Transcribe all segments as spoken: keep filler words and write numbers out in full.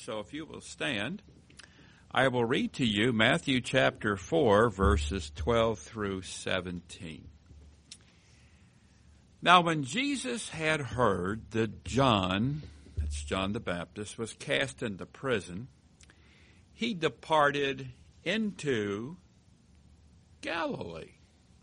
so if you will stand, I will read to you Matthew chapter four, verses twelve through seventeen. Now when Jesus had heard that John, that's John the Baptist, was cast into prison, he departed into Galilee.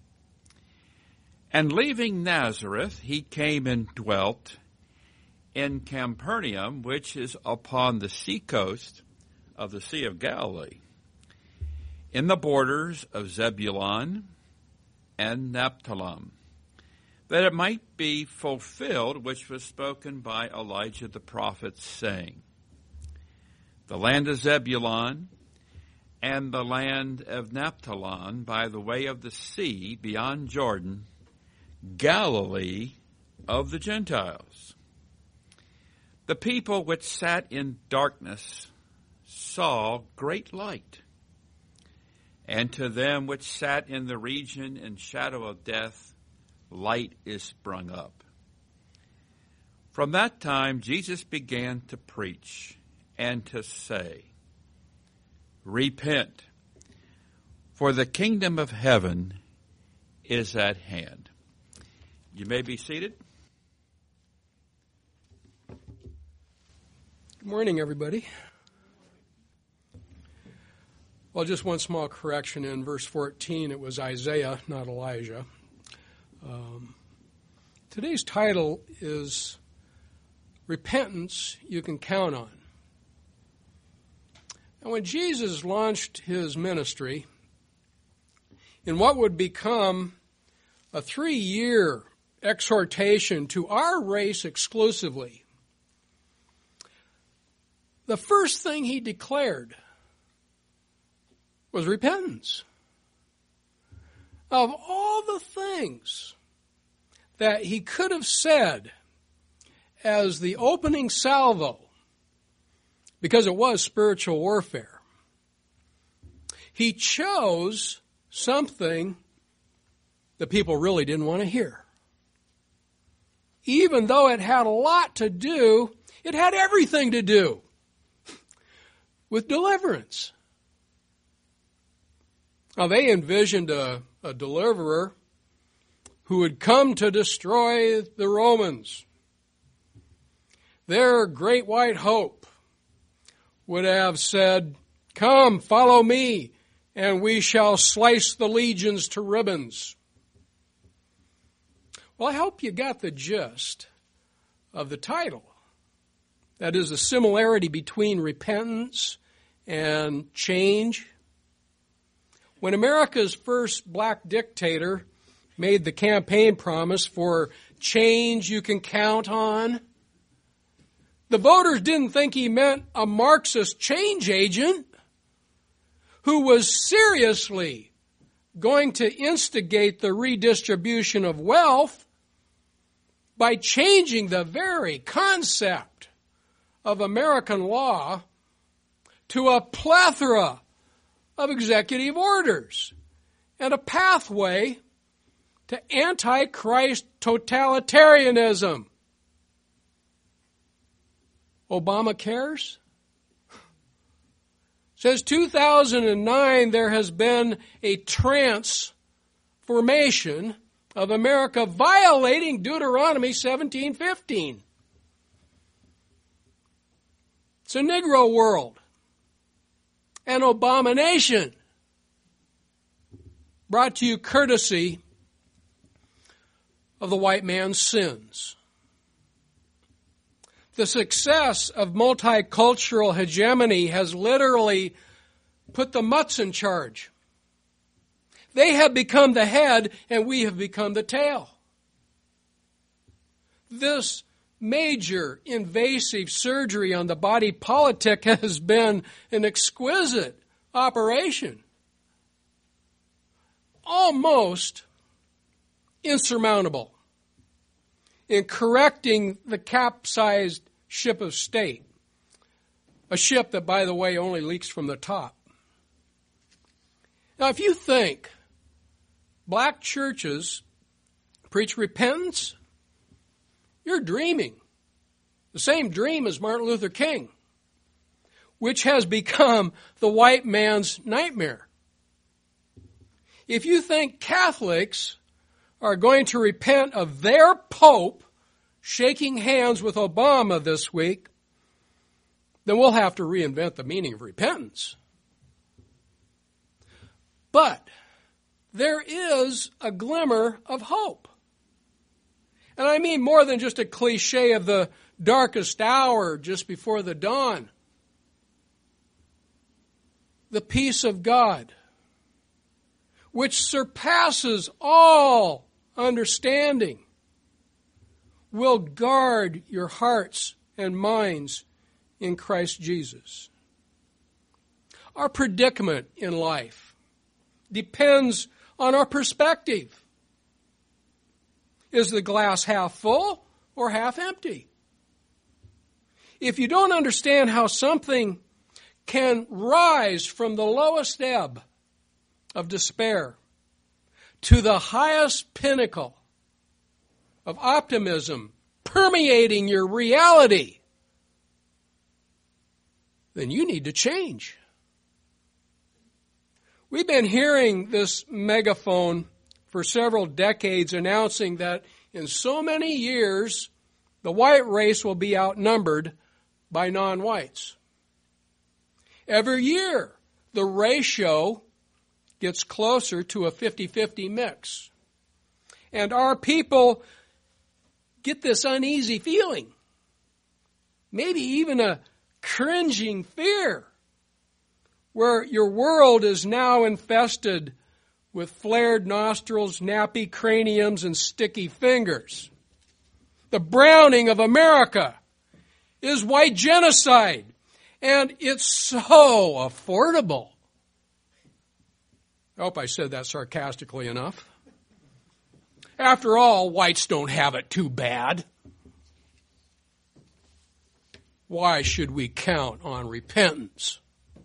And leaving Nazareth, he came and dwelt in Capernaum, which is upon the seacoast of the Sea of Galilee, in the borders of Zebulun and Naphtali, that it might be fulfilled which was spoken by Elijah the prophet, saying, the land of Zebulun and the land of Naphtali by the way of the sea beyond Jordan, Galilee of the Gentiles. The people which sat in darkness saw great light, and to them which sat in the region and shadow of death, light is sprung up. From that time Jesus began to preach and to say, repent, for the kingdom of heaven is at hand. You may be seated. Good morning, everybody. Well, just one small correction. In verse fourteen, it was Isaiah, not Elijah. Um, today's title is Repentance You Can Count On. And when Jesus launched his ministry in what would become a three-year exhortation to our race exclusively, the first thing he declared was repentance. Of all the things that he could have said as the opening salvo, because it was spiritual warfare, he chose something that people really didn't want to hear. Even though it had a lot to do, it had everything to do with deliverance. Now, they envisioned a, a deliverer who would come to destroy the Romans. Their great white hope would have said, come, follow me, and we shall slice the legions to ribbons. Well, I hope you got the gist of the title. That is the similarity between repentance and change. When America's first black dictator made the campaign promise for change you can count on, the voters didn't think he meant a Marxist change agent who was seriously going to instigate the redistribution of wealth by changing the very concept of American law to a plethora of executive orders and a pathway to antichrist totalitarianism. Obama cares? Since two thousand nine, there has been a transformation of America violating Deuteronomy seventeen fifteen. It's a Negro world, an abomination, brought to you courtesy of the white man's sins. The success of multicultural hegemony has literally put the mutts in charge. They have become the head and we have become the tail. This major invasive surgery on the body politic has been an exquisite operation. Almost insurmountable in correcting the capsized ship of state. A ship that, by the way, only leaks from the top. Now, if you think black churches preach repentance, you're dreaming. The same dream as Martin Luther King, which has become the white man's nightmare. If you think Catholics are going to repent of their Pope shaking hands with Obama this week, then we'll have to reinvent the meaning of repentance. But there is a glimmer of hope. And I mean more than just a cliche of the darkest hour just before the dawn. The peace of God, which surpasses all understanding, will guard your hearts and minds in Christ Jesus. Our predicament in life depends on our perspective. Is the glass half full or half empty? If you don't understand how something can rise from the lowest ebb of despair to the highest pinnacle of optimism permeating your reality, then you need to change. We've been hearing this megaphone for several decades announcing that in so many years, the white race will be outnumbered by non-whites. Every year, the ratio gets closer to a fifty-fifty mix. And our people get this uneasy feeling, maybe even a cringing fear, where your world is now infested with flared nostrils, nappy craniums, and sticky fingers. The browning of America is white genocide, and it's so affordable. I hope I said that sarcastically enough. After all, whites don't have it too bad. Why should we count on repentance?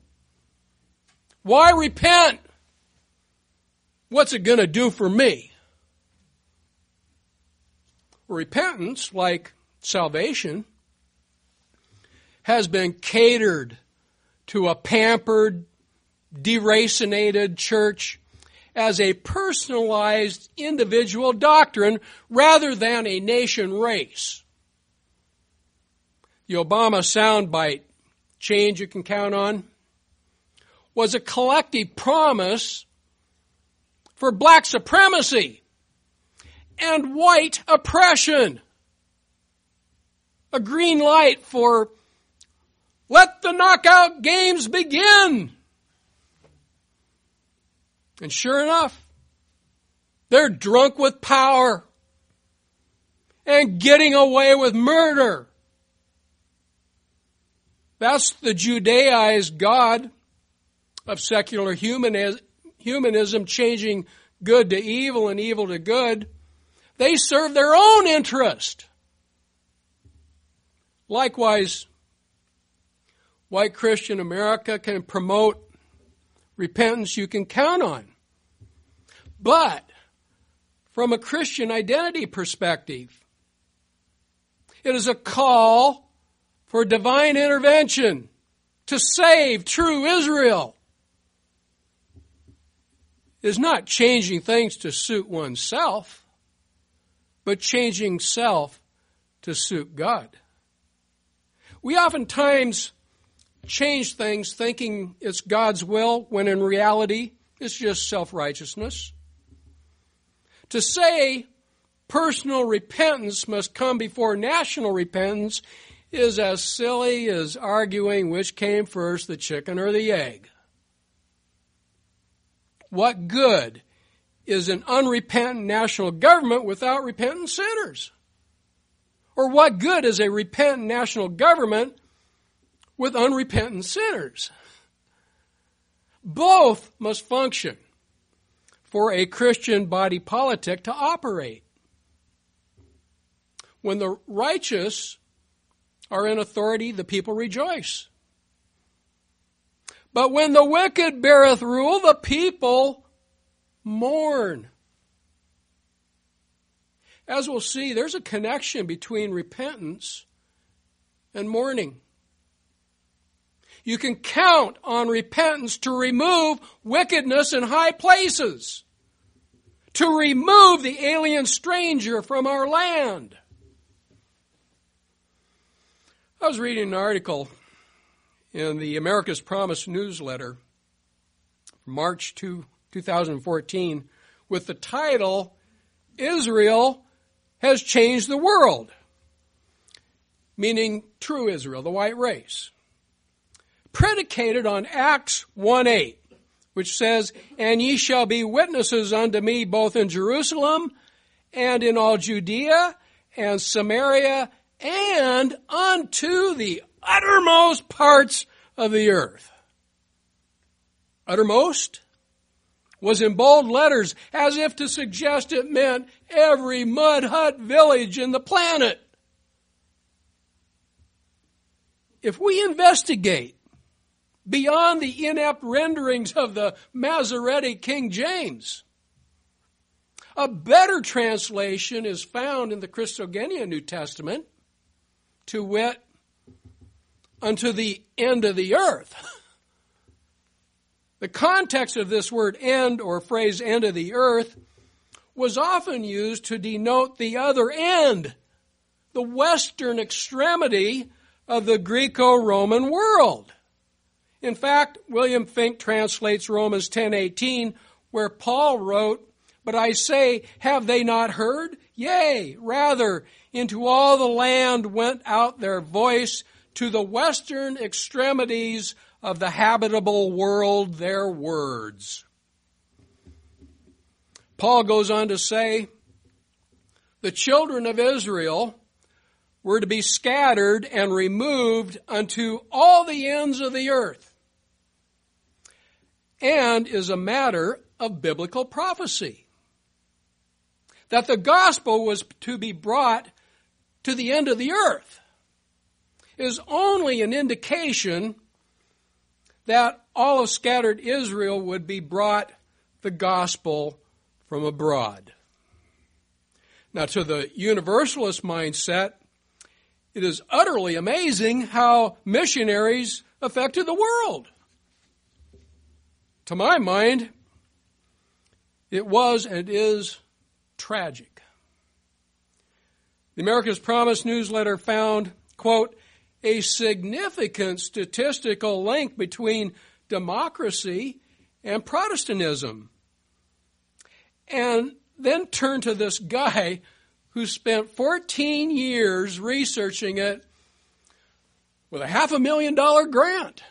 Why repent? What's it going to do for me? Repentance, like salvation, has been catered to a pampered, deracinated church as a personalized individual doctrine rather than a nation race. The Obama soundbite, change you can count on, was a collective promise for black supremacy and white oppression. A green light for let the knockout games begin. And sure enough, they're drunk with power and getting away with murder. That's the Judaized God of secular humanism, changing good to evil and evil to good. They serve their own interest. Likewise, white Christian America can promote repentance you can count on. But from a Christian identity perspective, it is a call for divine intervention to save true Israel. It is not changing things to suit oneself, but changing self to suit God. We oftentimes change things thinking it's God's will, when in reality it's just self-righteousness. To say personal repentance must come before national repentance is as silly as arguing which came first, the chicken or the egg. What good is an unrepentant national government without repentant sinners? Or what good is a repentant national government with unrepentant sinners? Both must function for a Christian body politic to operate. When the righteous are in authority, the people rejoice. But when the wicked beareth rule, the people mourn. As we'll see, there's a connection between repentance and mourning. You can count on repentance to remove wickedness in high places, to remove the alien stranger from our land. I was reading an article in the America's Promise newsletter, March two thousand fourteen, with the title, Israel Has Changed the World, meaning true Israel, the white race, predicated on Acts one eight, which says, "And ye shall be witnesses unto me both in Jerusalem and in all Judea and Samaria and unto the uttermost parts of the earth." Uttermost was in bold letters, as if to suggest it meant every mud hut village in the planet. If we investigate beyond the inept renderings of the Masoretic King James, a better translation is found in the Christogenea New Testament, to wit, unto the end of the earth. The context of this word end, or phrase end of the earth, was often used to denote the other end, the western extremity of the Greco-Roman world. In fact, William Fink translates Romans ten eighteen, where Paul wrote, "But I say, have they not heard? Yea, rather, into all the land went out their voice, to the western extremities of the habitable world their words." Paul goes on to say, the children of Israel were to be scattered and removed unto all the ends of the earth, and is a matter of biblical prophecy. That the gospel was to be brought to the end of the earth is only an indication that all of scattered Israel would be brought the gospel from abroad. Now, to the universalist mindset, it is utterly amazing how missionaries affected the world. To my mind, it was and is tragic. The America's Promise newsletter found, quote, a significant statistical link between democracy and Protestantism. And then turned to this guy who spent fourteen years researching it with a half a million dollar grant.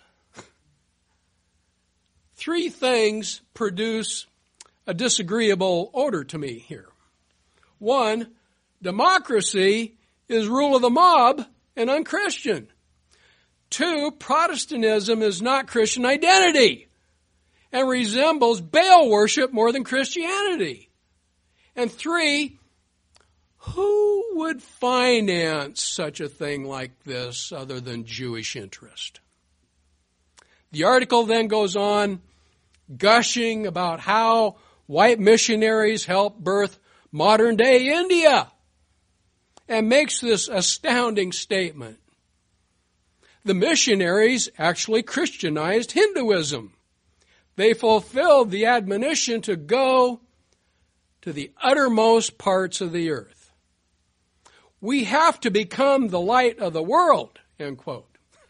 Three things produce a disagreeable odor to me here. One, democracy is rule of the mob and unchristian. Two, Protestantism is not Christian identity and resembles Baal worship more than Christianity. And three, who would finance such a thing like this other than Jewish interest? The article then goes on gushing about how white missionaries helped birth modern-day India, and makes this astounding statement. The missionaries actually Christianized Hinduism. They fulfilled the admonition to go to the uttermost parts of the earth. We have to become the light of the world, end quote.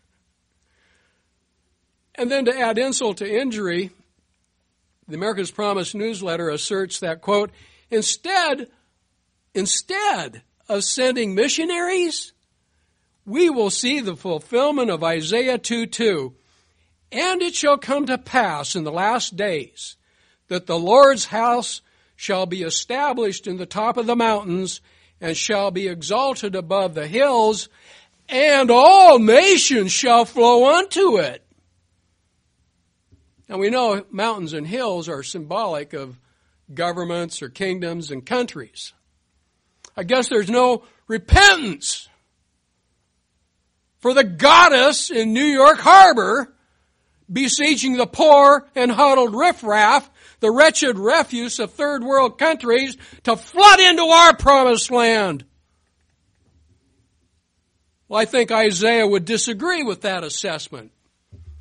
And then to add insult to injury, the America's Promise newsletter asserts that, quote, instead, instead of sending missionaries, we will see the fulfillment of Isaiah two two. And it shall come to pass in the last days that the Lord's house shall be established in the top of the mountains and shall be exalted above the hills, and all nations shall flow unto it. Now we know mountains and hills are symbolic of governments or kingdoms and countries. I guess there's no repentance for the goddess in New York Harbor besieging the poor and huddled riffraff, the wretched refuse of third world countries, to flood into our promised land. Well, I think Isaiah would disagree with that assessment.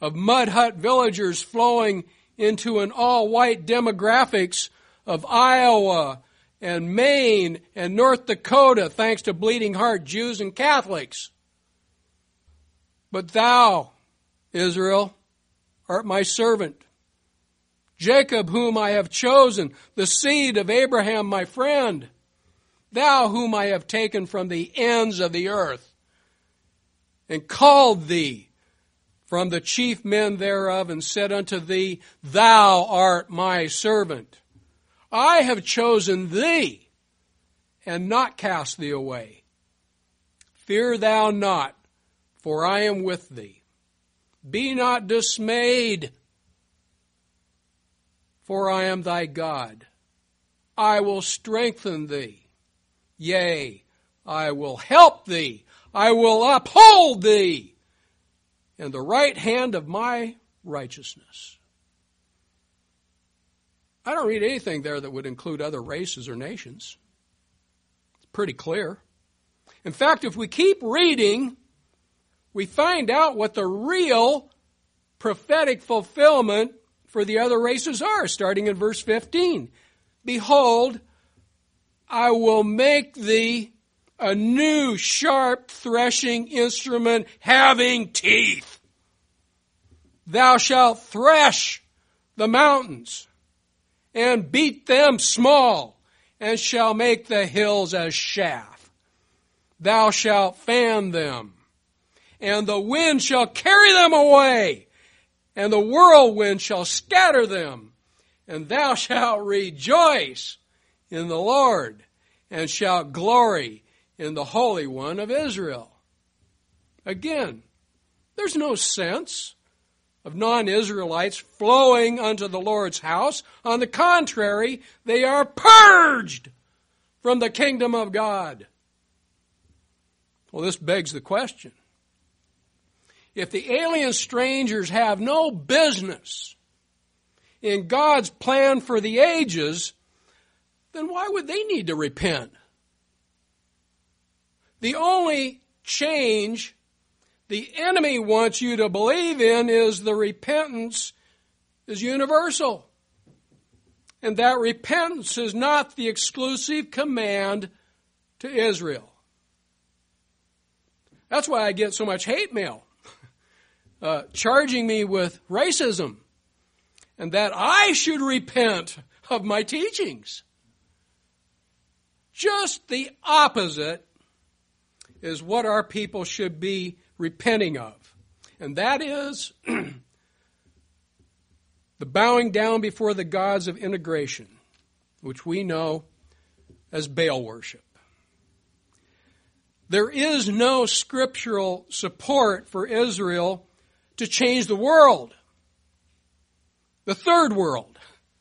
of mud hut villagers flowing into an all-white demographics of Iowa and Maine and North Dakota, thanks to Bleeding Heart Jews and Catholics. But thou, Israel, art my servant. Jacob, whom I have chosen, the seed of Abraham, my friend. Thou, whom I have taken from the ends of the earth, and called thee from the chief men thereof, and said unto thee, Thou art my servant. I have chosen thee, and not cast thee away. Fear thou not, for I am with thee. Be not dismayed, for I am thy God. I will strengthen thee. Yea, I will help thee. I will uphold thee in the right hand of my righteousness. I don't read anything there that would include other races or nations. It's pretty clear. In fact, if we keep reading, we find out what the real prophetic fulfillment for the other races are, starting in verse fifteen. Behold, I will make thee a new sharp threshing instrument having teeth. Thou shalt thresh the mountains and beat them small, and shall make the hills as chaff. Thou shalt fan them, and the wind shall carry them away, and the whirlwind shall scatter them. And thou shalt rejoice in the Lord, and shalt glory in the Holy One of Israel. Again, there's no sense of non-Israelites flowing unto the Lord's house. On the contrary, they are purged from the kingdom of God. Well, this begs the question. If the alien strangers have no business in God's plan for the ages, then why would they need to repent? The only change the enemy wants you to believe in is the repentance is universal. And that repentance is not the exclusive command to Israel. That's why I get so much hate mail, uh, charging me with racism, and that I should repent of my teachings. Just the opposite is what our people should be repenting of. And that is the bowing down before the gods of integration, which we know as Baal worship. There is no scriptural support for Israel to change the world. The third world.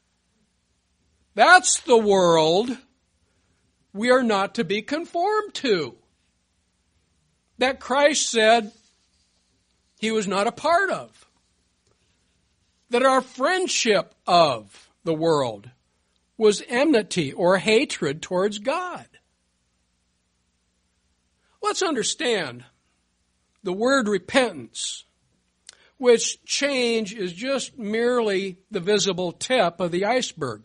That's the world we are not to be conformed to. That Christ said he was not a part of. That our friendship of the world was enmity or hatred towards God. Let's understand the word repentance, which change is just merely the visible tip of the iceberg.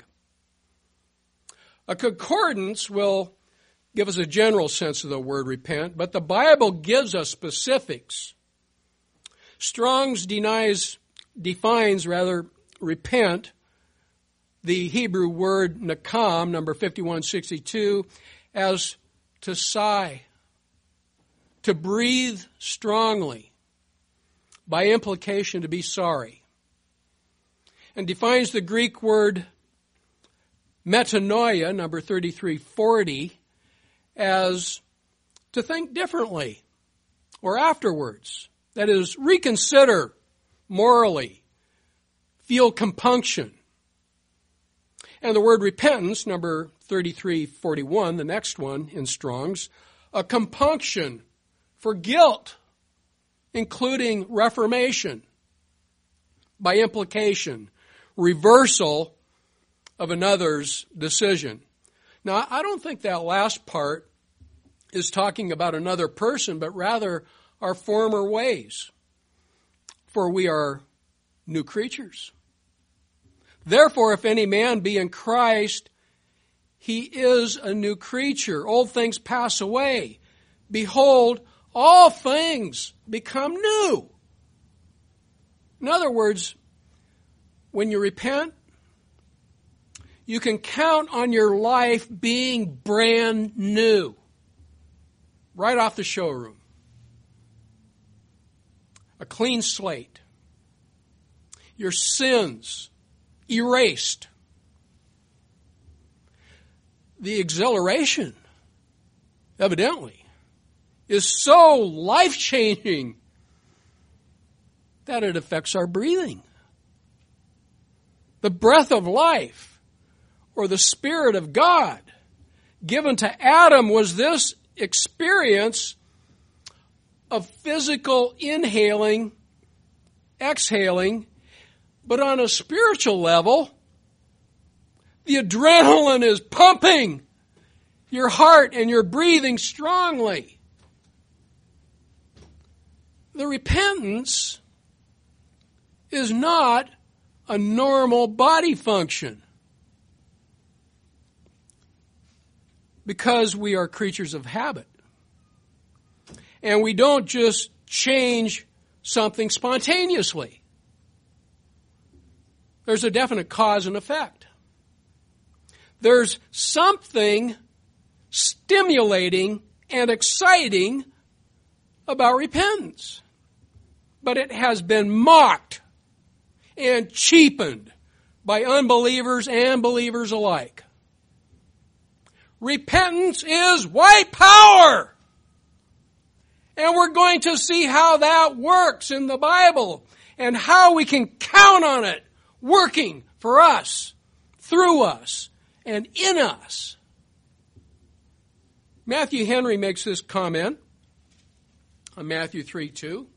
A concordance will give us a general sense of the word repent, but the Bible gives us specifics. Strong's denies, defines rather, repent, the Hebrew word nakam, number fifty-one sixty-two, as to sigh, to breathe strongly, by implication to be sorry, and defines the Greek word metanoia, number thirty-three forty, as to think differently or afterwards. That is, reconsider morally, feel compunction. And the word repentance, number thirty-three forty-one, the next one in Strong's, a compunction for guilt, including reformation, by implication, reversal of another's decision. Now, I don't think that last part is talking about another person, but rather our former ways. For we are new creatures. Therefore, if any man be in Christ, he is a new creature. Old things pass away. Behold, all things become new. In other words, when you repent, you can count on your life being brand new. Right off the showroom. A clean slate. Your sins erased. The exhilaration, evidently, is so life-changing that it affects our breathing. The breath of life, or the Spirit of God, given to Adam was this experience of physical inhaling, exhaling, but on a spiritual level, the adrenaline is pumping your heart and you're breathing strongly. The repentance is not a normal body function because we are creatures of habit. And we don't just change something spontaneously. There's a definite cause and effect. There's something stimulating and exciting about repentance. But it has been mocked and cheapened by unbelievers and believers alike. Repentance is white power. And we're going to see how that works in the Bible and how we can count on it working for us, through us, and in us. Matthew Henry makes this comment on Matthew three two.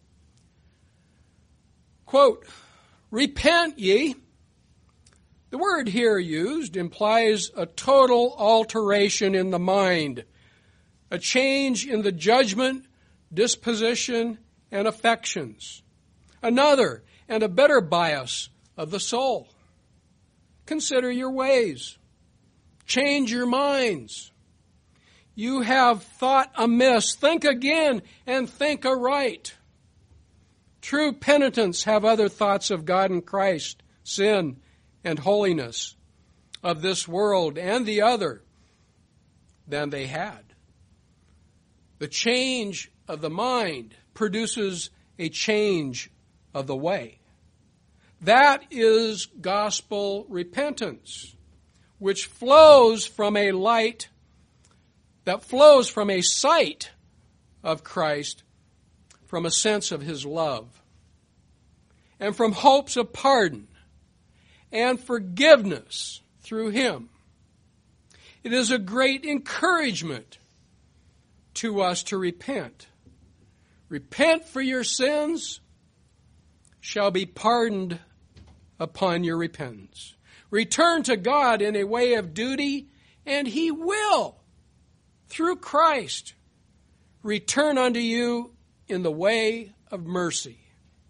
Quote, "Repent ye." The word here used implies a total alteration in the mind, a change in the judgment, disposition, and affections. Another and a better bias of the soul. Consider your ways. Change your minds. You have thought amiss. Think again and think aright. True penitents have other thoughts of God and Christ, sin and holiness, of this world and the other than they had. The change of the mind produces a change of the way. That is gospel repentance, which flows from a light, that flows from a sight of Christ, from a sense of His love, and from hopes of pardon and forgiveness through Him. It is a great encouragement to us to repent. Repent, for your sins shall be pardoned upon your repentance. Return to God in a way of duty, and He will, through Christ, return unto you in the way of mercy.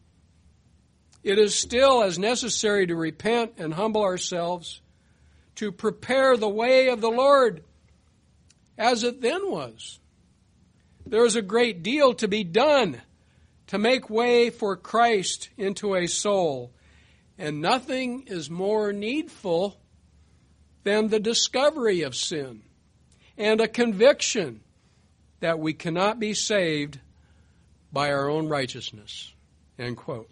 It is still as necessary to repent and humble ourselves, to prepare the way of the Lord as it then was. There is a great deal to be done to make way for Christ into a soul, and nothing is more needful than the discovery of sin and a conviction that we cannot be saved by our own righteousness. End quote.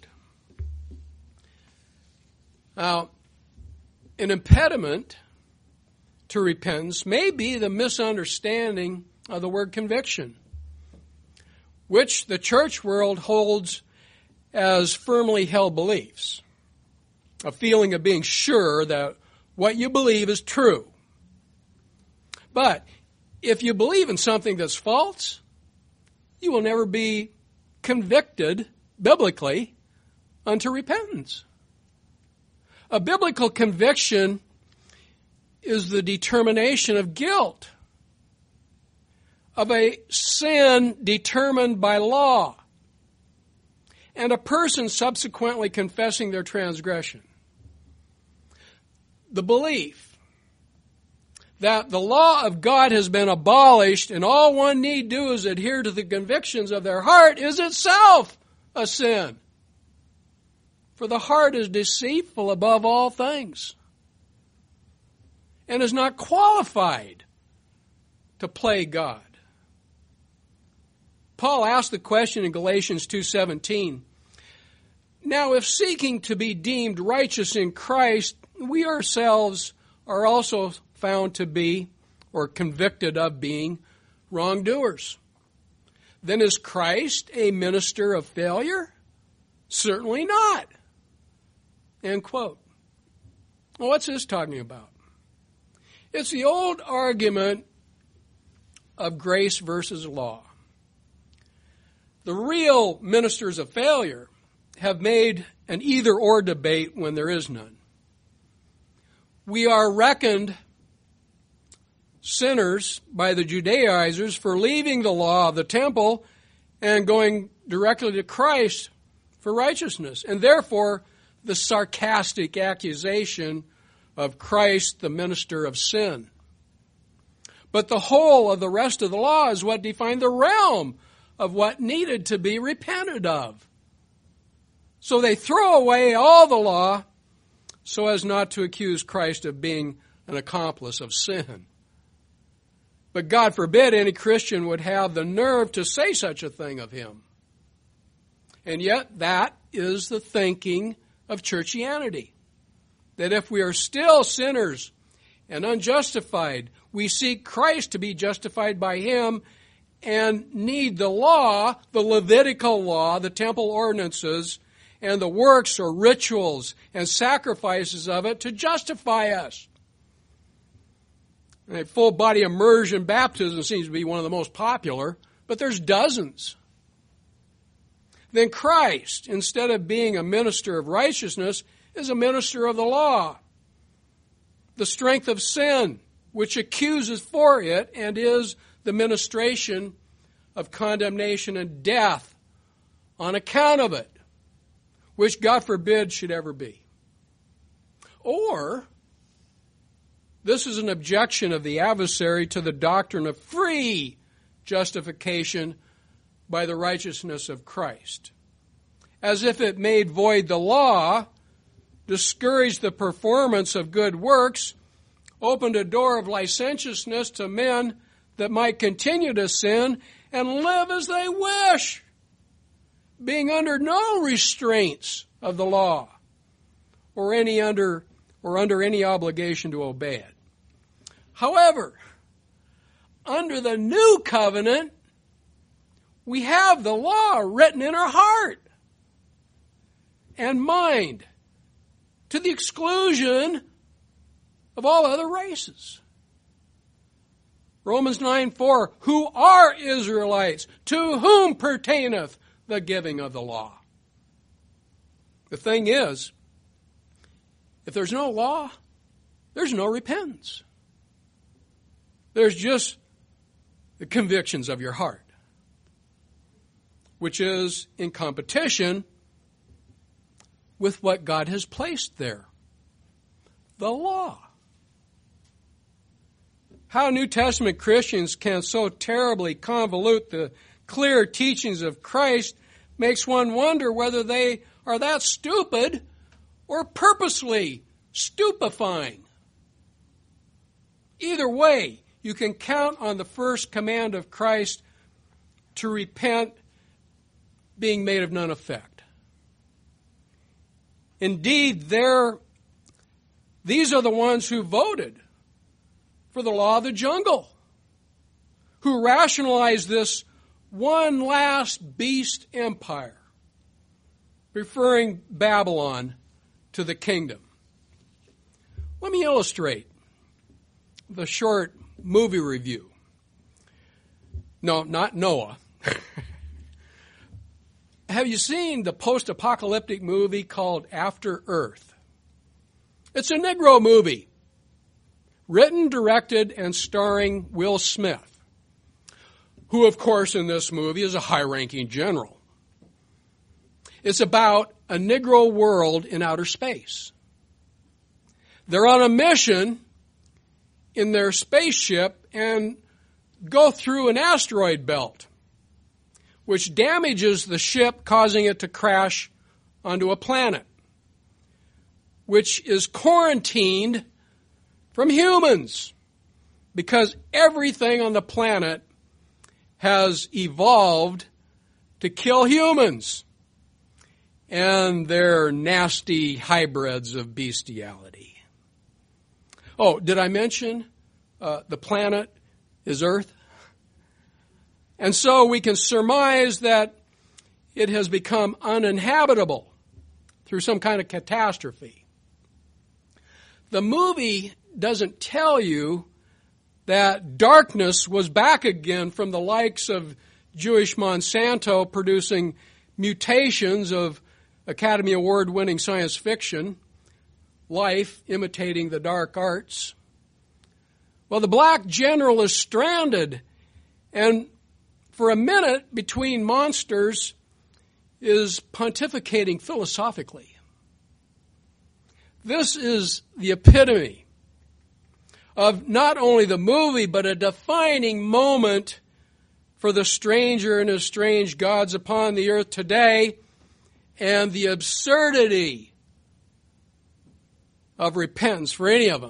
Now, an impediment to repentance may be the misunderstanding of the word conviction, which the church world holds as firmly held beliefs, a feeling of being sure that what you believe is true. But if you believe in something that's false, you will never be convicted biblically unto repentance. A biblical conviction is the determination of guilt, of a sin determined by law. and a person subsequently confessing their transgression. The belief that the law of God has been abolished and all one need do is adhere to the convictions of their heart is itself a sin. For the heart is deceitful above all things and is not qualified to play God. Paul asked the question in Galatians two seventeen, now if seeking to be deemed righteous in Christ, we ourselves are also found to be, or convicted of being, wrongdoers. Then is Christ a minister of failure? Certainly not. End quote. Well, what's this talking about? It's the old argument of grace versus law. The real ministers of failure have made an either-or debate when there is none. We are reckoned sinners by the Judaizers for leaving the law of the temple and going directly to Christ for righteousness. And therefore, the sarcastic accusation of Christ, the minister of sin. But the whole of the rest of the law is what defined the realm of what needed to be repented of. So they throw away all the law so as not to accuse Christ of being an accomplice of sin. But God forbid any Christian would have the nerve to say such a thing of him. And yet that is the thinking of churchianity. That if we are still sinners and unjustified, we seek Christ to be justified by him and need the law, the Levitical law, the temple ordinances, and the works or rituals and sacrifices of it to justify us. And full body immersion baptism seems to be one of the most popular, but there's dozens. Then Christ, instead of being a minister of righteousness, is a minister of the law. The strength of sin, which accuses for it and is the ministration of condemnation and death on account of it, which God forbid should ever be. Or, this is an objection of the adversary to the doctrine of free justification by the righteousness of Christ, as if it made void the law, discouraged the performance of good works, opened a door of licentiousness to men that might continue to sin and live as they wish, being under no restraints of the law or any under or under any obligation to obey it. However, under the new covenant, we have the law written in our heart and mind to the exclusion of all other races. Romans nine four, who are Israelites, to whom pertaineth the giving of the law. The thing is, if there's no law, there's no repentance. There's just the convictions of your heart, which is in competition with what God has placed there, the law. How New Testament Christians can so terribly convolute the clear teachings of Christ makes one wonder whether they are that stupid or purposely stupefying. Either way, you can count on the first command of Christ to repent being made of none effect. Indeed, they're, these are the ones who voted for the law of the jungle, who rationalized this one last beast empire, referring Babylon to the kingdom. Let me illustrate the short movie review. No, not Noah. Have you seen the post-apocalyptic movie called After Earth? It's a Negro movie, written, directed, and starring Will Smith, who, of course, in this movie is a high-ranking general. It's about a Negro world in outer space. They're on a mission in their spaceship and go through an asteroid belt, which damages the ship, causing it to crash onto a planet, which is quarantined from humans because everything on the planet has evolved to kill humans. And they're nasty hybrids of bestiality. Oh, did I mention uh, the planet is Earth? And so we can surmise that it has become uninhabitable through some kind of catastrophe. The movie doesn't tell you that darkness was back again from the likes of Jewish Monsanto producing mutations of Academy Award-winning science fiction, life imitating the dark arts. Well, the black general is stranded, and for a minute between monsters is pontificating philosophically. This is the epitome of not only the movie, but a defining moment for the stranger and his strange gods upon the earth today, and the absurdity of repentance for any of them.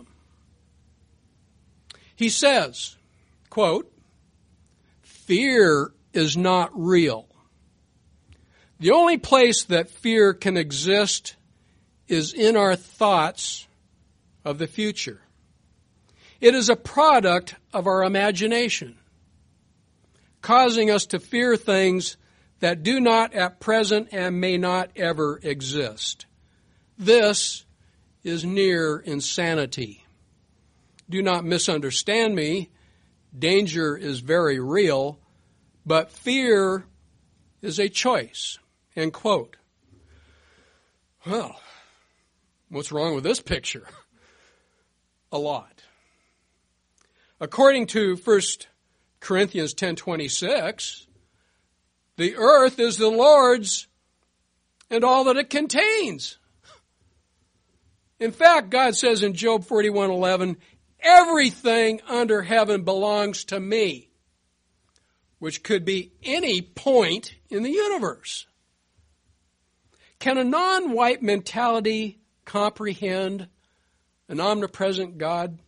He says, quote, "Fear is not real. The only place that fear can exist is in our thoughts of the future. It is a product of our imagination, causing us to fear things that do not at present and may not ever exist. This is near insanity. Do not misunderstand me. Danger is very real, but fear is a choice." End quote. Well, what's wrong with this picture? A lot. According to First Corinthians ten twenty-six, the earth is the Lord's and all that it contains. In fact, God says in Job forty-one eleven, "Everything under heaven belongs to me," which could be any point in the universe. Can a non-white mentality comprehend an omnipresent God?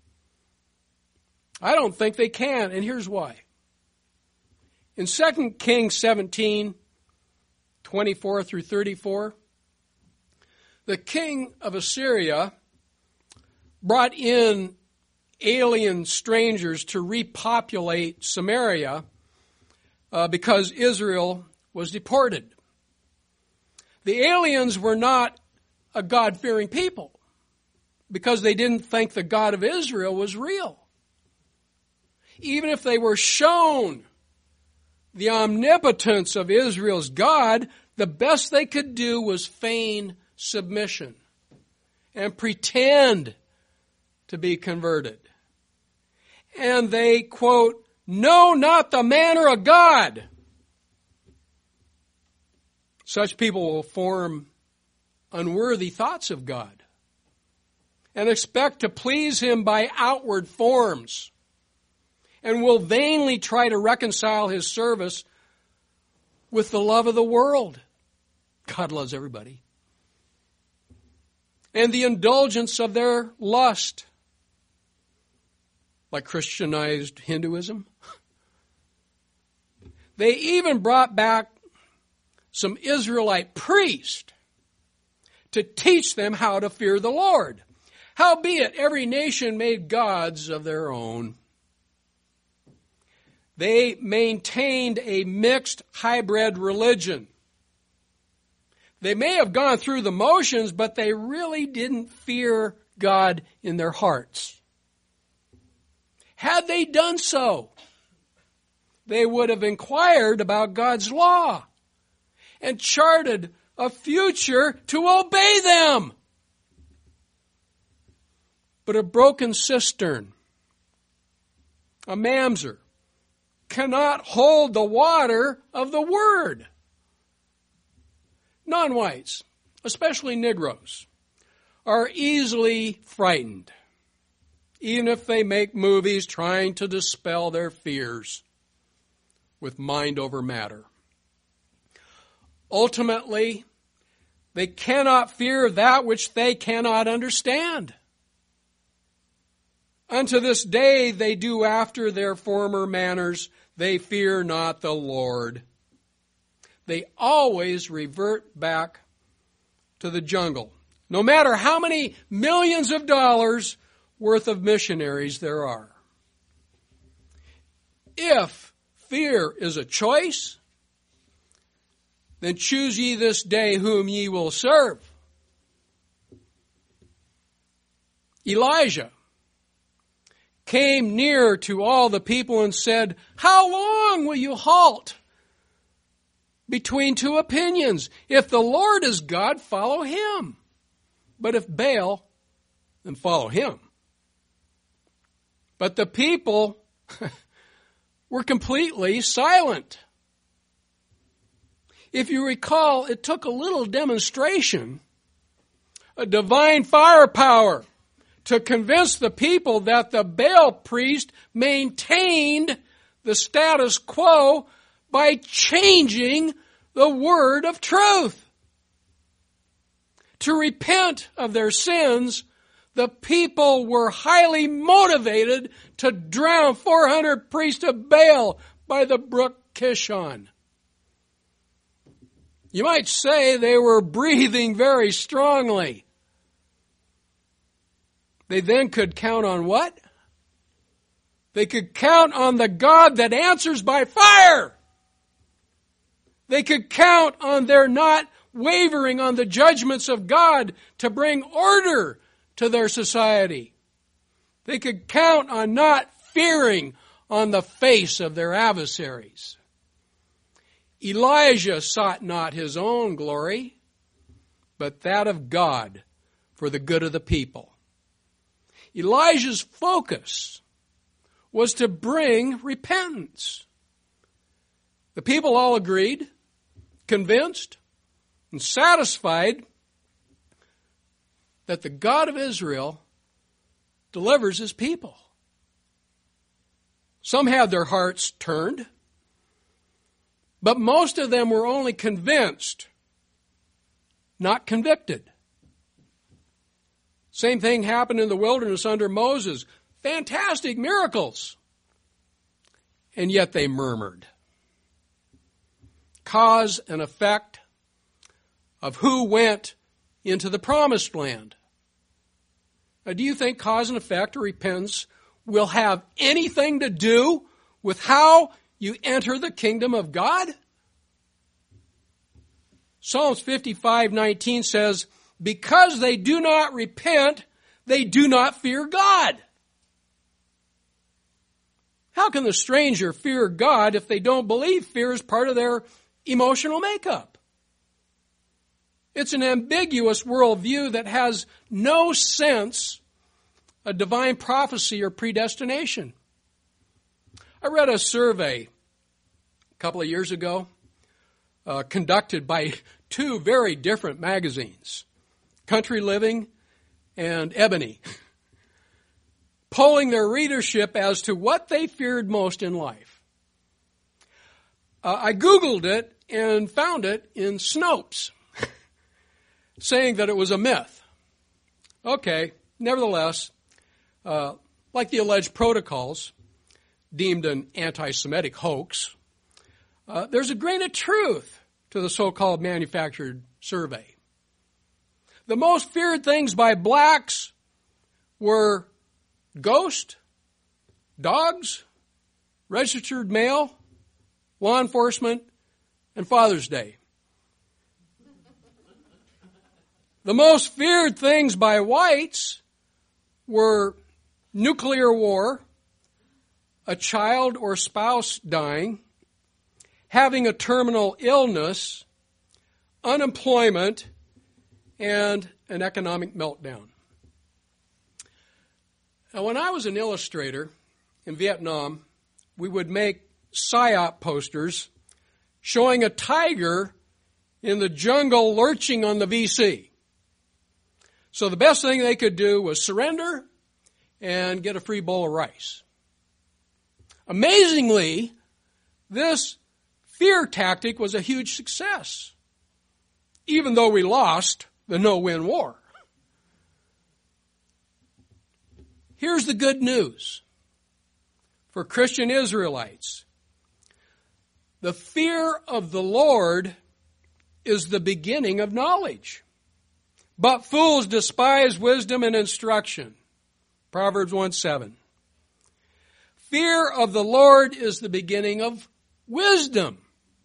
I don't think they can, and here's why. In Second Kings seventeen, twenty-four through thirty-four, the king of Assyria brought in alien strangers to repopulate Samaria uh, because Israel was deported. The aliens were not a God-fearing people because they didn't think the God of Israel was real. Even if they were shown the omnipotence of Israel's God, the best they could do was feign submission and pretend to be converted. And they, quote, "know not the manner of God." Such people will form unworthy thoughts of God and expect to please Him by outward forms, and will vainly try to reconcile His service with the love of the world. God loves everybody. And the indulgence of their lust, like Christianized Hinduism. They even brought back some Israelite priests to teach them how to fear the Lord. Howbeit, every nation made gods of their own. They maintained a mixed hybrid religion. They may have gone through the motions, but they really didn't fear God in their hearts. Had they done so, they would have inquired about God's law and charted a future to obey them. But a broken cistern, a mamzer, cannot hold the water of the Word. Non-whites, especially Negroes, are easily frightened, even if they make movies trying to dispel their fears with mind over matter. Ultimately, they cannot fear that which they cannot understand. Unto this day they do after their former manners. They fear not the Lord. They always revert back to the jungle, no matter how many millions of dollars worth of missionaries there are. If fear is a choice, then choose ye this day whom ye will serve. Elijah came near to all the people and said, "How long will you halt between two opinions? If the Lord is God, follow him. But if Baal, then follow him." But the people were completely silent. If you recall, it took a little demonstration, a divine firepower, to convince the people that the Baal priest maintained the status quo by changing the word of truth. To repent of their sins, the people were highly motivated to drown four hundred priests of Baal by the brook Kishon. You might say they were breathing very strongly. They then could count on what? They could count on the God that answers by fire. They could count on their not wavering on the judgments of God to bring order to their society. They could count on not fearing on the face of their adversaries. Elijah sought not his own glory, but that of God for the good of the people. Elijah's focus was to bring repentance. The people all agreed, convinced, and satisfied that the God of Israel delivers his people. Some had their hearts turned, but most of them were only convinced, not convicted. Same thing happened in the wilderness under Moses. Fantastic miracles. And yet they murmured. Cause and effect of who went into the promised land. Now, do you think cause and effect or repentance will have anything to do with how you enter the kingdom of God? Psalms fifty-five nineteen says, "Because they do not repent, they do not fear God." How can the stranger fear God if they don't believe fear is part of their emotional makeup? It's an ambiguous worldview that has no sense of divine prophecy or predestination. I read a survey a couple of years ago uh, conducted by two very different magazines, Country Living and Ebony, polling their readership as to what they feared most in life. Uh, I Googled it and found it in Snopes, saying that it was a myth. Okay, nevertheless, uh, like the alleged protocols, deemed an anti-Semitic hoax, uh, there's a grain of truth to the so-called manufactured survey. The most feared things by blacks were ghosts, dogs, registered mail, law enforcement, and Father's Day. The most feared things by whites were nuclear war, a child or spouse dying, having a terminal illness, unemployment, and an economic meltdown. Now, when I was an illustrator in Vietnam, we would make PSYOP posters showing a tiger in the jungle lurching on the V C. So the best thing they could do was surrender and get a free bowl of rice. Amazingly, this fear tactic was a huge success, even though we lost the no-win war. Here's the good news for Christian Israelites. The fear of the Lord is the beginning of knowledge. But fools despise wisdom and instruction. Proverbs one seven. Fear of the Lord is the beginning of wisdom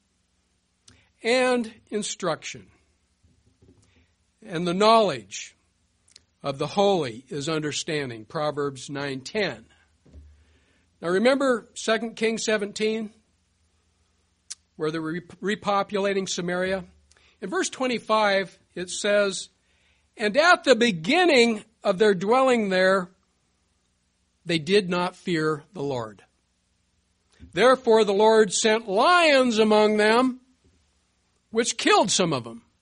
and instruction. And the knowledge of the holy is understanding. Proverbs nine ten. Now remember Second Kings seventeen, where they were repopulating Samaria? In verse twenty-five, it says, "And at the beginning of their dwelling there, they did not fear the Lord. Therefore the Lord sent lions among them, which killed some of them."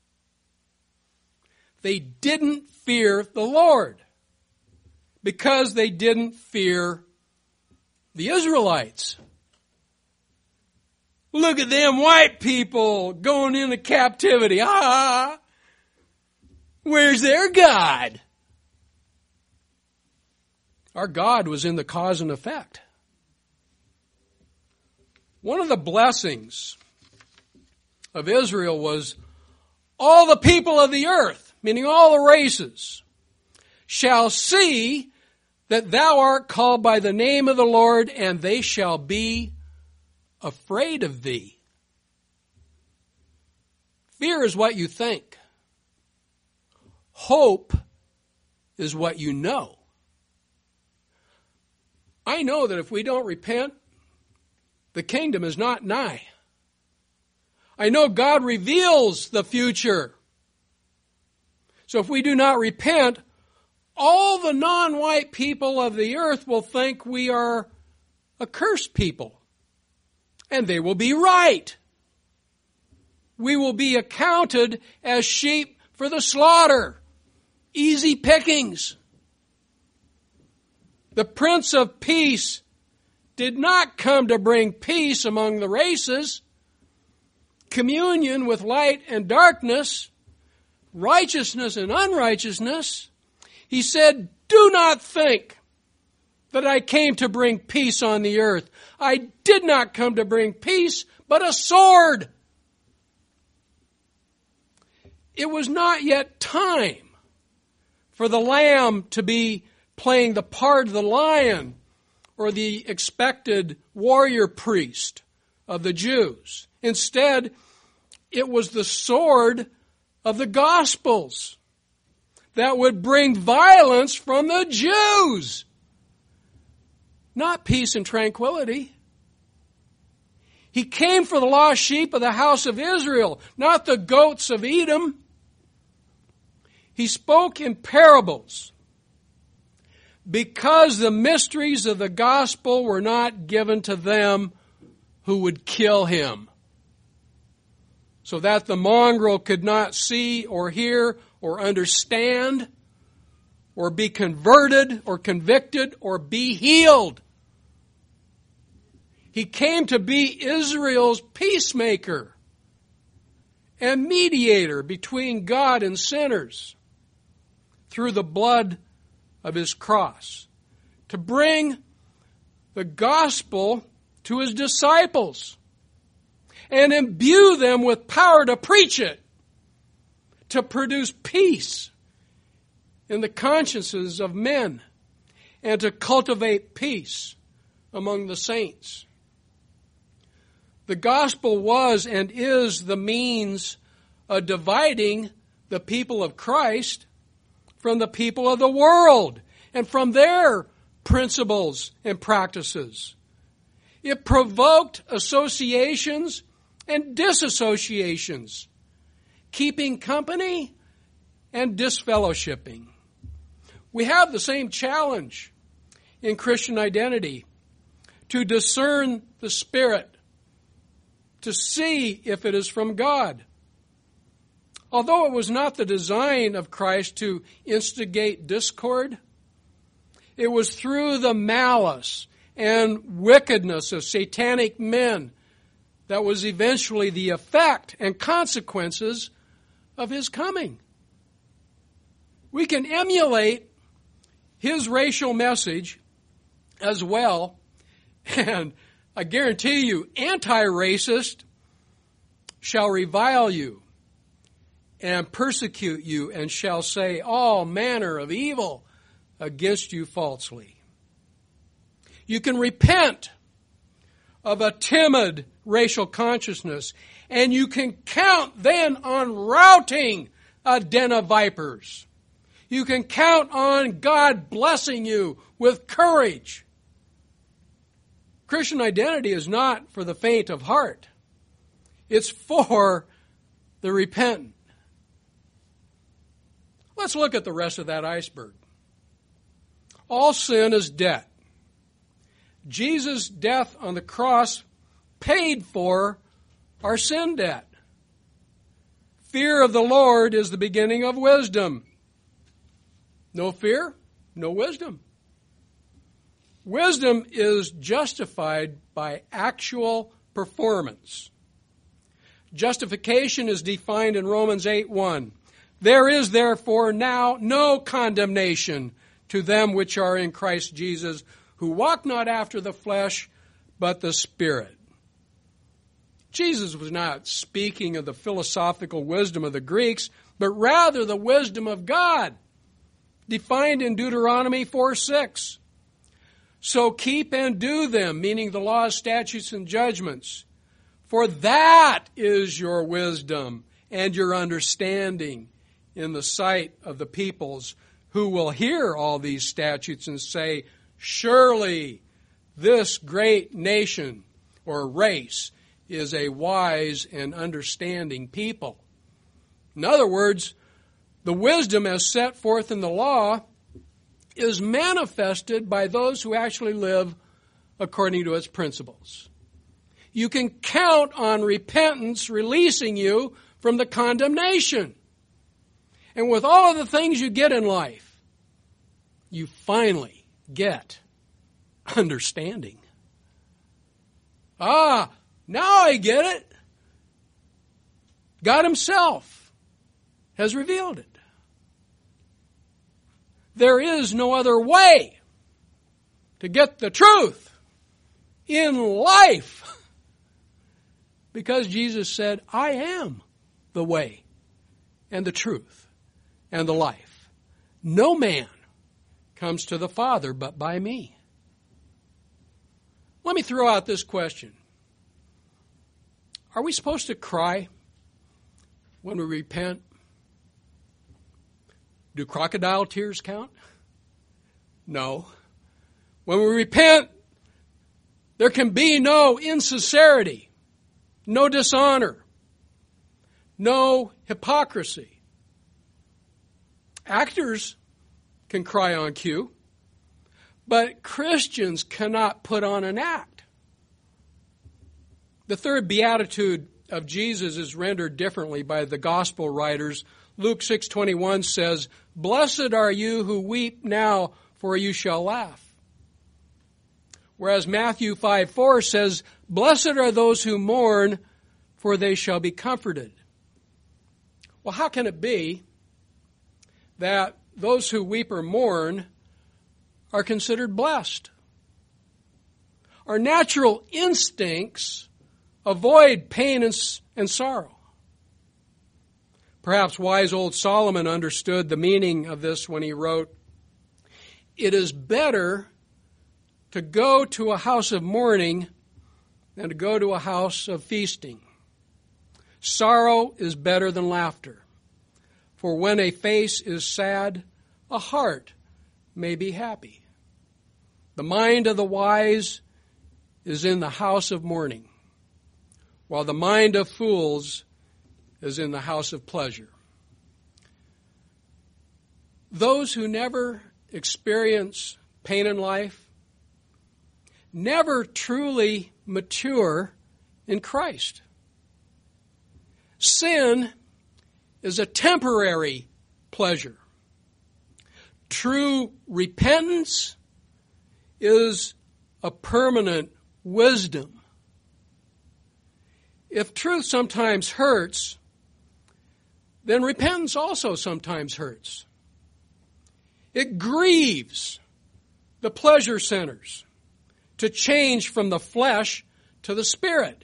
They didn't fear the Lord because they didn't fear the Israelites. Look at them white people going into captivity. Ah, where's their God? Our God was in the cause and effect. One of the blessings of Israel was all the people of the earth, meaning all the races, shall see that thou art called by the name of the Lord, and they shall be afraid of thee. Fear is what you think. Hope is what you know. I know that if we don't repent, the kingdom is not nigh. I know God reveals the future. So if we do not repent, all the non-white people of the earth will think we are a cursed people. And they will be right. We will be accounted as sheep for the slaughter. Easy pickings. The Prince of Peace did not come to bring peace among the races, communion with light and darkness, righteousness and unrighteousness. He said, "Do not think that I came to bring peace on the earth. I did not come to bring peace, but a sword." It was not yet time for the lamb to be playing the part of the lion or the expected warrior priest of the Jews. Instead, it was the sword of the Gospels that would bring violence from the Jews, not peace and tranquility. He came for the lost sheep of the house of Israel, not the goats of Edom. He spoke in parables because the mysteries of the gospel were not given to them who would kill him, so that the mongrel could not see or hear or understand or be converted or convicted or be healed. He came to be Israel's peacemaker and mediator between God and sinners through the blood of his cross, to bring the gospel to his disciples and imbue them with power to preach it, to produce peace in the consciences of men, and to cultivate peace among the saints. The gospel was and is the means of dividing the people of Christ from the people of the world and from their principles and practices. It provoked associations and disassociations, keeping company and disfellowshipping. We have the same challenge in Christian identity, to discern the Spirit, to see if it is from God. Although it was not the design of Christ to instigate discord, it was through the malice and wickedness of satanic men that was eventually the effect and consequences of his coming. We can emulate his racial message as well, and I guarantee you, anti-racist shall revile you and persecute you and shall say all manner of evil against you falsely. You can repent of a timid racial consciousness, and you can count then on routing a den of vipers. You can count on God blessing you with courage. Christian identity is not for the faint of heart. It's for the repentant. Let's look at the rest of that iceberg. All sin is debt. Jesus' death on the cross paid for our sin debt. Fear of the Lord is the beginning of wisdom. No fear, no wisdom. Wisdom is justified by actual performance. Justification is defined in Romans eight one. There is therefore now no condemnation to them which are in Christ Jesus, who walk not after the flesh, but the Spirit. Jesus was not speaking of the philosophical wisdom of the Greeks, but rather the wisdom of God, defined in Deuteronomy four six. So keep and do them, meaning the laws, statutes, and judgments. For that is your wisdom and your understanding in the sight of the peoples who will hear all these statutes and say, surely this great nation or race is a wise and understanding people. In other words, the wisdom as set forth in the law is manifested by those who actually live according to its principles. You can count on repentance releasing you from the condemnation. And with all of the things you get in life, you finally get understanding. Ah, now I get it. God Himself has revealed it. There is no other way to get the truth in life, because Jesus said, I am the way and the truth and the life. No man comes to the Father but by me. Let me throw out this question. Are we supposed to cry when we repent? Do crocodile tears count? No. When we repent, there can be no insincerity, no dishonor, no hypocrisy. Actors can cry on cue, but Christians cannot put on an act. The third beatitude of Jesus is rendered differently by the gospel writers. Luke six twenty-one says, blessed are you who weep now, for you shall laugh. Whereas Matthew five four says, blessed are those who mourn, for they shall be comforted. Well, how can it be that those who weep or mourn are considered blessed? Our natural instincts avoid pain and, and sorrow. Perhaps wise old Solomon understood the meaning of this when he wrote, it is better to go to a house of mourning than to go to a house of feasting. Sorrow is better than laughter. For when a face is sad, a heart may be happy. The mind of the wise is in the house of mourning, while the mind of fools is in the house of pleasure. Those who never experience pain in life never truly mature in Christ. Sin is a temporary pleasure. True repentance is a permanent wisdom. If truth sometimes hurts, then repentance also sometimes hurts. It grieves the pleasure centers to change from the flesh to the spirit.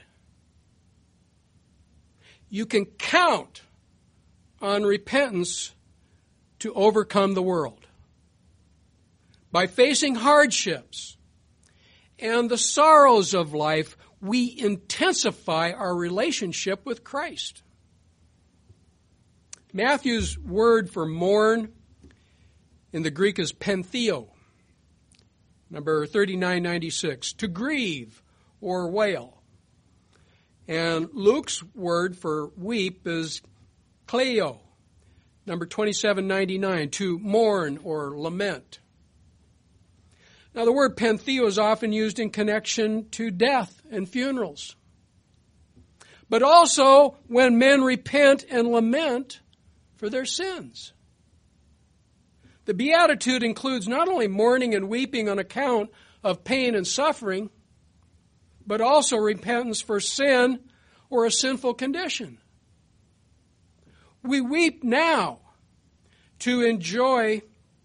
You can count on repentance to overcome the world. By facing hardships and the sorrows of life, we intensify our relationship with Christ. Matthew's word for mourn in the Greek is pentheo, number thirty-nine ninety-six, to grieve or wail. And Luke's word for weep is kleo, number twenty-seven ninety-nine, to mourn or lament. Now, the word pentheo is often used in connection to death and funerals, but also when men repent and lament for their sins. The Beatitude includes not only mourning and weeping on account of pain and suffering, but also repentance for sin or a sinful condition. We weep now to enjoy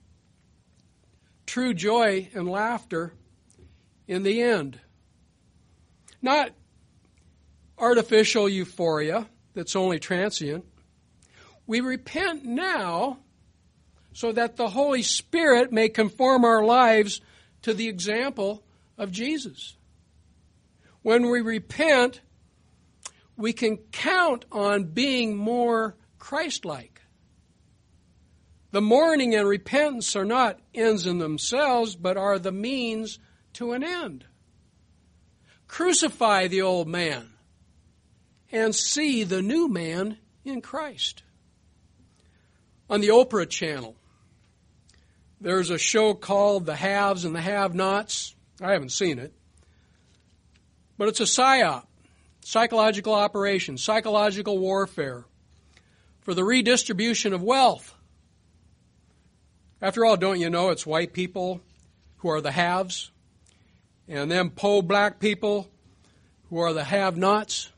true joy and laughter in the end. Not artificial euphoria that's only transient. We repent now so that the Holy Spirit may conform our lives to the example of Jesus. When we repent, we can count on being more Christ-like. The mourning and repentance are not ends in themselves, but are the means to an end. Crucify the old man and see the new man in Christ. On the Oprah channel, there's a show called The Haves and the Have-Nots. I haven't seen it. But it's a psyop, psychological operation, psychological warfare for the redistribution of wealth. After all, don't you know it's white people who are the haves, and them po black people who are the have-nots?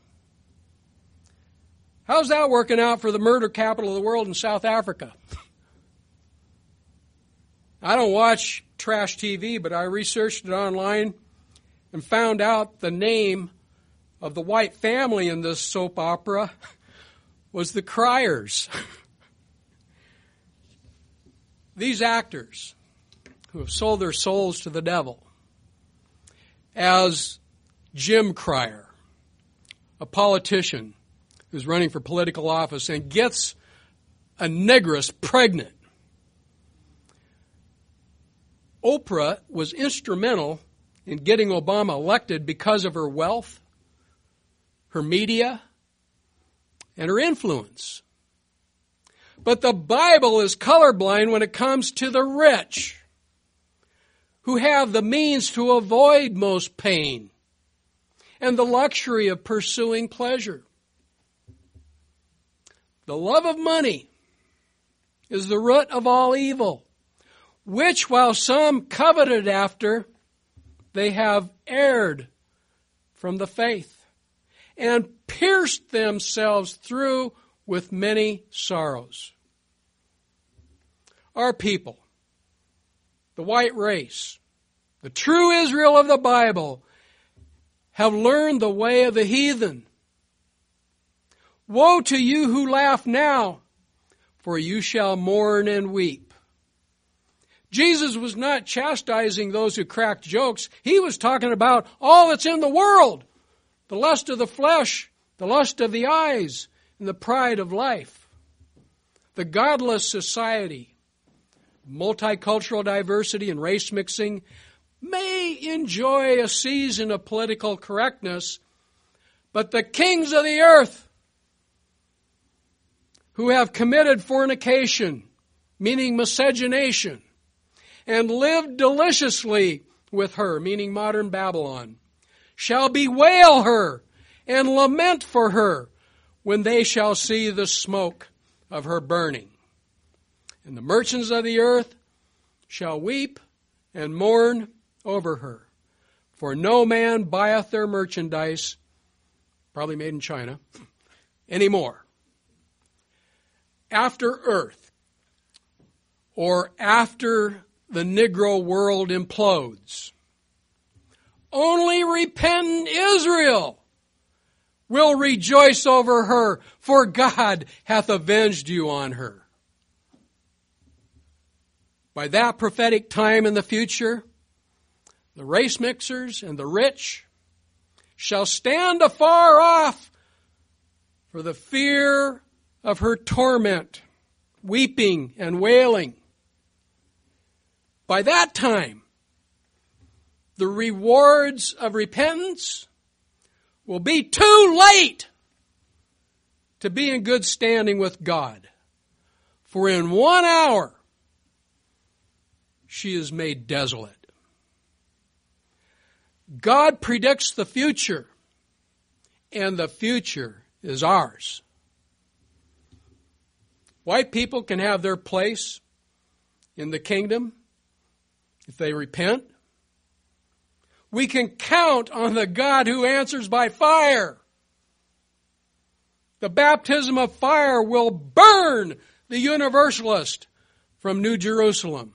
How's that working out for the murder capital of the world in South Africa? I don't watch trash T V, but I researched it online and found out the name of the white family in this soap opera was the Criers. These actors who have sold their souls to the devil, as Jim Crier, a politician who's running for political office and gets a negress pregnant. Oprah was instrumental in getting Obama elected because of her wealth, her media, and her influence. But the Bible is colorblind when it comes to the rich, who have the means to avoid most pain and the luxury of pursuing pleasure. The love of money is the root of all evil, which while some coveted after, they have erred from the faith and pierced themselves through with many sorrows. Our people, the white race, the true Israel of the Bible, have learned the way of the heathen. Woe to you who laugh now, for you shall mourn and weep. Jesus was not chastising those who cracked jokes. He was talking about all that's in the world. The lust of the flesh, the lust of the eyes, and the pride of life. The godless society, multicultural diversity and race mixing may enjoy a season of political correctness, but the kings of the earth who have committed fornication, meaning miscegenation, and lived deliciously with her, meaning modern Babylon, shall bewail her and lament for her when they shall see the smoke of her burning. And the merchants of the earth shall weep and mourn over her. For no man buyeth their merchandise, probably made in China, anymore. After earth, or after the Negro world implodes, only repentant Israel will rejoice over her, for God hath avenged you on her. By that prophetic time in the future, the race mixers and the rich shall stand afar off for the fear of her torment, weeping and wailing. By that time, the rewards of repentance will be too late to be in good standing with God. For in one hour, she is made desolate. God predicts the future, and the future is ours. White people can have their place in the kingdom if they repent. We can count on the God who answers by fire. The baptism of fire will burn the universalist from New Jerusalem.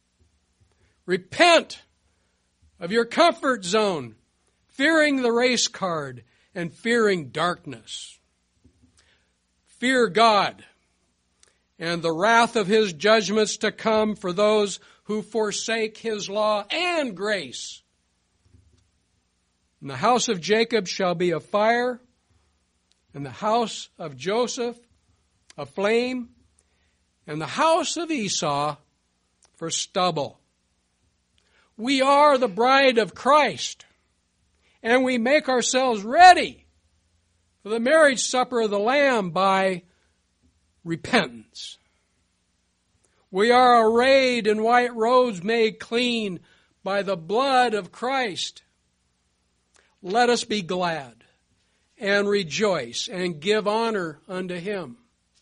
Repent of your comfort zone, fearing the race card and fearing darkness. Fear God and the wrath of His judgments to come for those who forsake His law and grace. And the house of Jacob shall be a fire, and the house of Joseph a flame, and the house of Esau for stubble. We are the bride of Christ, and we make ourselves ready for the marriage supper of the Lamb by repentance. We are arrayed in white robes made clean by the blood of Christ. Let us be glad and rejoice and give honor unto Him.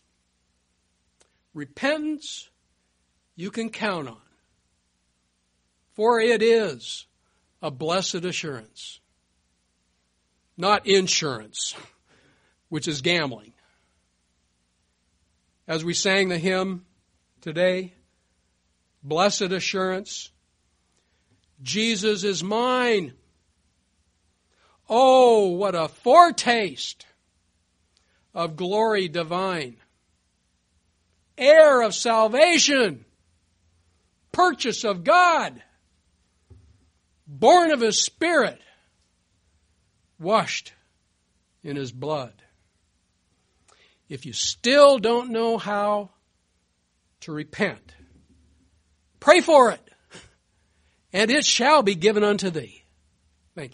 Repentance you can count on, for it is a blessed assurance, not insurance, which is gambling. As we sang the hymn today, blessed assurance, Jesus is mine. Oh, what a foretaste of glory divine. Heir of salvation, purchase of God, born of His Spirit, washed in His blood. If you still don't know how to repent, pray for it, and it shall be given unto thee.